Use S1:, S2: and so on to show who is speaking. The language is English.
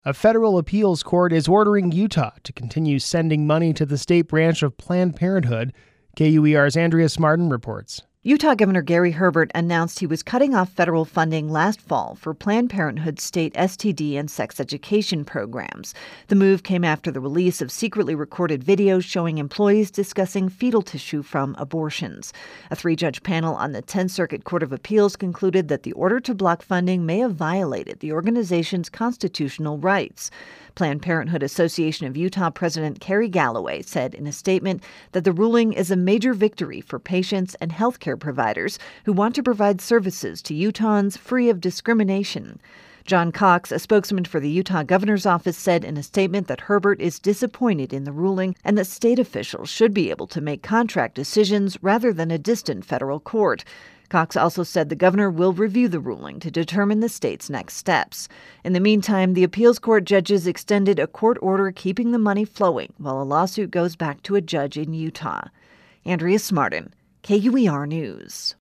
S1: A federal appeals court is ordering Utah to continue sending money to the state branch of Planned Parenthood. KUER's Andrea Smartin reports.
S2: Utah Governor Gary Herbert announced he was cutting off federal funding last fall for Planned Parenthood's state STD and sex education programs. The move came after the release of secretly recorded videos showing employees discussing fetal tissue from abortions. A 3-judge panel on the 10th Circuit Court of Appeals concluded that the order to block funding may have violated the organization's constitutional rights. Planned Parenthood Association of Utah President Carrie Galloway said in a statement that the ruling is a major victory for patients and healthcare providers who want to provide services to Utahns free of discrimination. John Cox, a spokesman for the Utah governor's office, said in a statement that Herbert is disappointed in the ruling and that state officials should be able to make contract decisions rather than a distant federal court. Cox also said the governor will review the ruling to determine the state's next steps. In the meantime, the appeals court judges extended a court order keeping the money flowing while a lawsuit goes back to a judge in Utah. Andrea Smartin, KUER News.